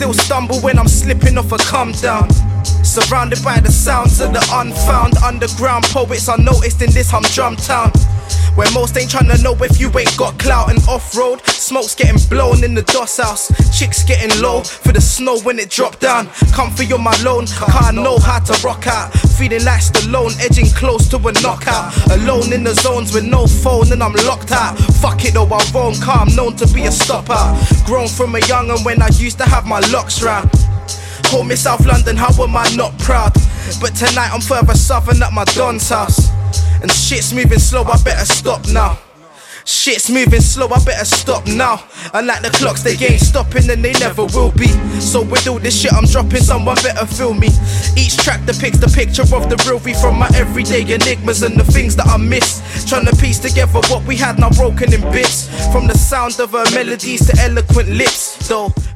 still stumble when I'm slipping off a come down. Surrounded by the sounds of the unfound. Underground poets unnoticed in this humdrum town, where most ain't tryna know if you ain't got clout. And off-road, smoke's getting blown in the DOS house. Chicks getting low for the snow when it dropped down. Comfy on my loan, can't know how to rock out. Feeling like Stallone, edging close to a knockout. Alone in the zones with no phone and I'm locked out. Fuck it though, I won't, car I'm known to be a stopper. Grown from a young'un when I used to have my locks round. Home in South London, how am I not proud? But tonight I'm further southern at my Don's house. And shit's moving slow, I better stop now. Shit's moving slow, I better stop now. And like the clocks, they ain't stopping and they never will be. So with all this shit I'm dropping, someone better feel me. Each track depicts the picture of the real me, from my everyday enigmas and the things that I miss. Trying to piece together what we had now broken in bits, from the sound of her melodies to eloquent lips. Though